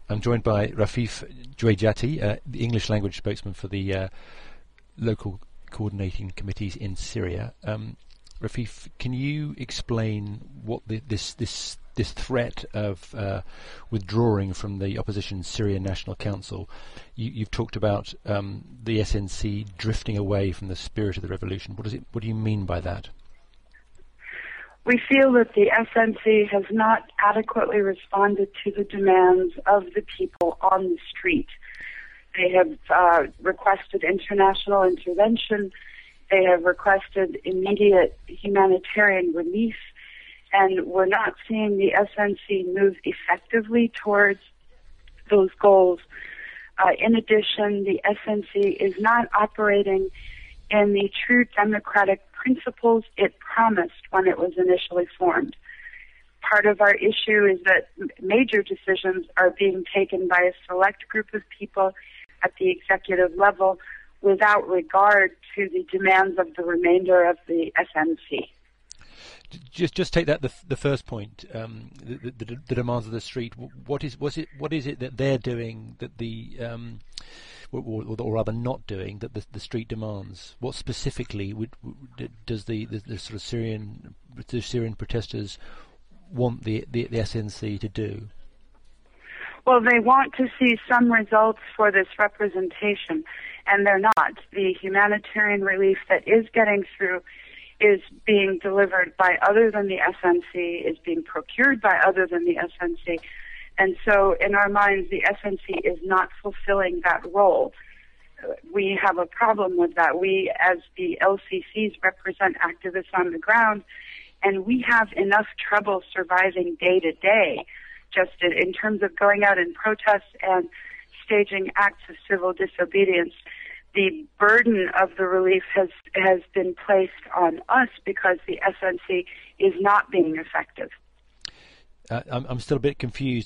I'm joined by Rafeef Juwaijati, the English language spokesman for the local coordinating committees in Syria. Rafeef, can you explain what this threat of withdrawing from the opposition Syrian National Council? You've talked about the SNC drifting away from the spirit of the revolution. What do you mean by that? We feel that the SNC has not adequately responded to the demands of the people on the street. They have requested international intervention. They have requested immediate humanitarian relief, and we're not seeing the SNC move effectively towards those goals. In addition, the SNC is not operating in the true democratic principles it promised when it was initially formed. Part of our issue is that major decisions are being taken by a select group of people at the executive level without regard to the demands of the remainder of the SNC. Just take that the first point, the demands of the street. What is it that they're doing that or rather not doing that the street demands? What specifically does the sort of Syrian protesters want the SNC to do? Well, they want to see some results for this representation, and they're not. The humanitarian relief that is getting through is being delivered by other than the SNC, is being procured by other than the SNC. And so in our minds, the SNC is not fulfilling that role. We have a problem with that. We, as the LCCs, represent activists on the ground, and we have enough trouble surviving day to day, just in terms of going out in protests and staging acts of civil disobedience. The burden of the relief has been placed on us because the SNC is not being effective. I'm still a bit confused.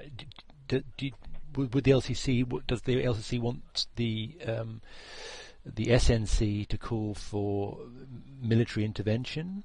With the LCC, does the LCC want the SNC to call for military intervention?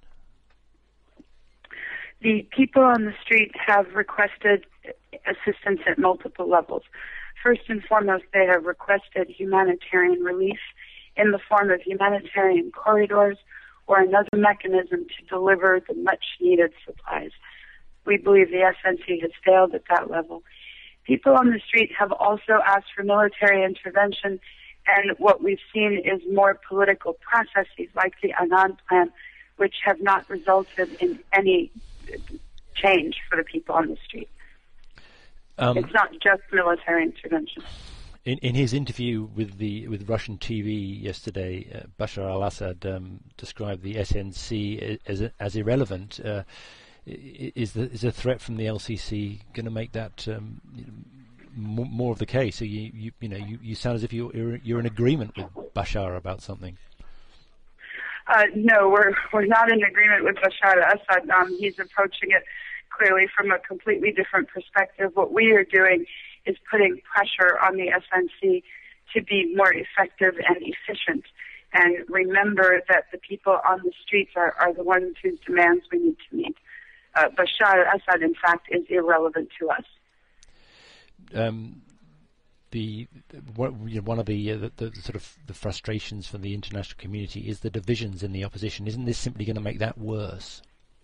The people on the street have requested assistance at multiple levels. First and foremost, they have requested humanitarian relief in the form of humanitarian corridors or another mechanism to deliver the much-needed supplies. We believe the SNC has failed at that level. People on the street have also asked for military intervention, and what we've seen is more political processes like the Annan plan, which have not resulted in any change for the people on the street. It's not just military intervention. In his interview with Russian TV yesterday, Bashar al-Assad described the SNC as irrelevant. Is the threat from the LCC going to make that more of the case? So you sound as if you're in agreement with Bashar about something. No, we're not in agreement with Bashar al-Assad. He's approaching it clearly from a completely different perspective. What we are doing is putting pressure on the SNC to be more effective and efficient. And remember that the people on the streets are the ones whose demands we need to meet. Bashar al-Assad, in fact, is irrelevant to us. One of the sort of the frustrations from the international community is the divisions in the opposition. Isn't this simply going to make that worse?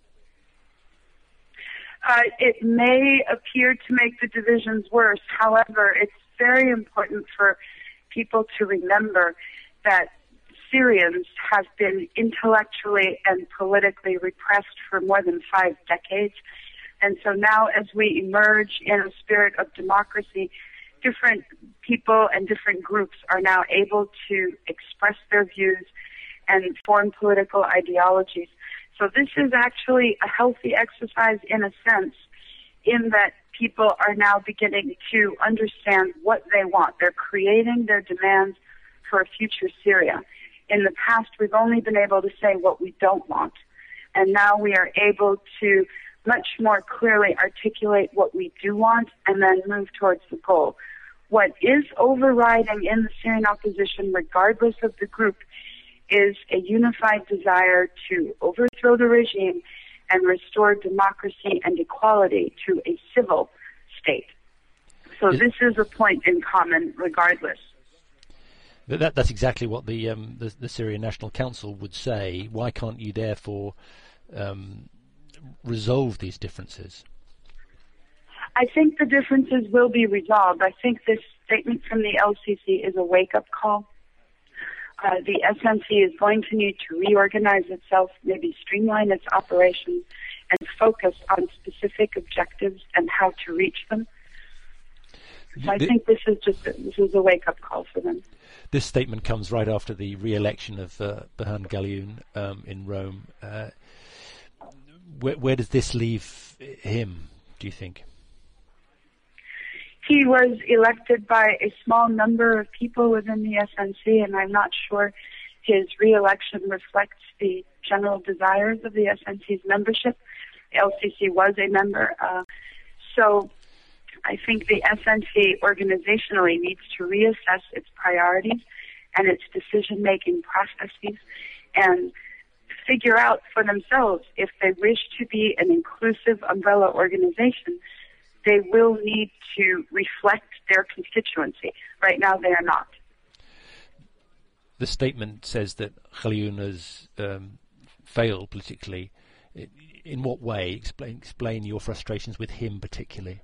It may appear to make the divisions worse. However, it's very important for people to remember that Syrians have been intellectually and politically repressed for more than 5 decades. And so now as we emerge in a spirit of democracy, different people and different groups are now able to express their views and form political ideologies. So this is actually a healthy exercise in a sense, in that people are now beginning to understand what they want. They're creating their demands for a future Syria. In the past, we've only been able to say what we don't want. And now we are able to much more clearly articulate what we do want and then move towards the goal. What is overriding in the Syrian opposition, regardless of the group, is a unified desire to overthrow the regime and restore democracy and equality to a civil state. So this is a point in common regardless. That's exactly what the Syrian National Council would say. Why can't you therefore resolve these differences? I think the differences will be resolved. I think this statement from the LCC is a wake-up call. The SNC is going to need to reorganize itself, maybe streamline its operations, and focus on specific objectives and how to reach them. So I think this is a wake-up call for them. This statement comes right after the re-election of Berhan Galyun in Rome. Where does this leave him, do you think? He was elected by a small number of people within the SNC, and I'm not sure his re-election reflects the general desires of the SNC's membership. The LCC was a member. So I think the SNC organizationally needs to reassess its priorities and its decision-making processes and figure out for themselves if they wish to be an inclusive umbrella organization. They will need to reflect their constituency. Right now, they are not. The statement says that Galyun has failed politically. In what way? Explain your frustrations with him particularly.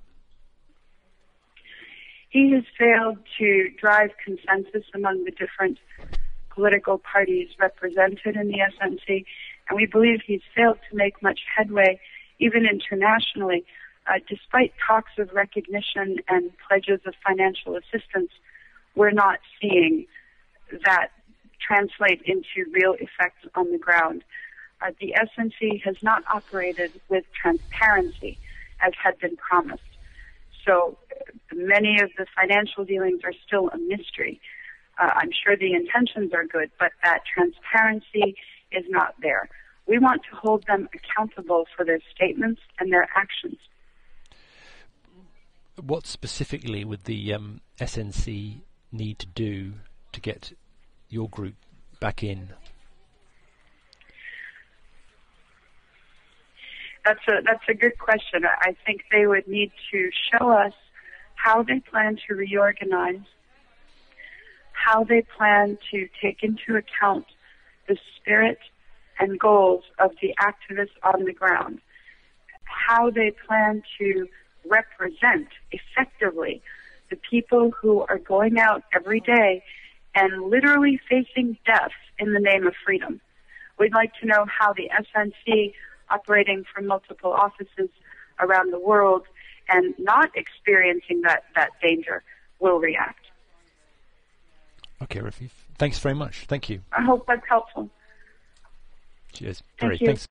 He has failed to drive consensus among the different political parties represented in the SNC, and we believe he's failed to make much headway, even internationally. Despite talks of recognition and pledges of financial assistance, we're not seeing that translate into real effects on the ground. The SNC has not operated with transparency as had been promised. So many of the financial dealings are still a mystery. I'm sure the intentions are good, but that transparency is not there. We want to hold them accountable for their statements and their actions. What specifically would the SNC need to do to get your group back in? That's a good question. I think they would need to show us how they plan to reorganize, how they plan to take into account the spirit and goals of the activists on the ground, how they plan to represent effectively the people who are going out every day and literally facing death in the name of freedom. We'd like to know how the SNC, operating from multiple offices around the world and not experiencing that danger, will react. Okay, Rafeef. Thanks very much. Thank you. I hope that's helpful. Cheers. Thank you. Thanks.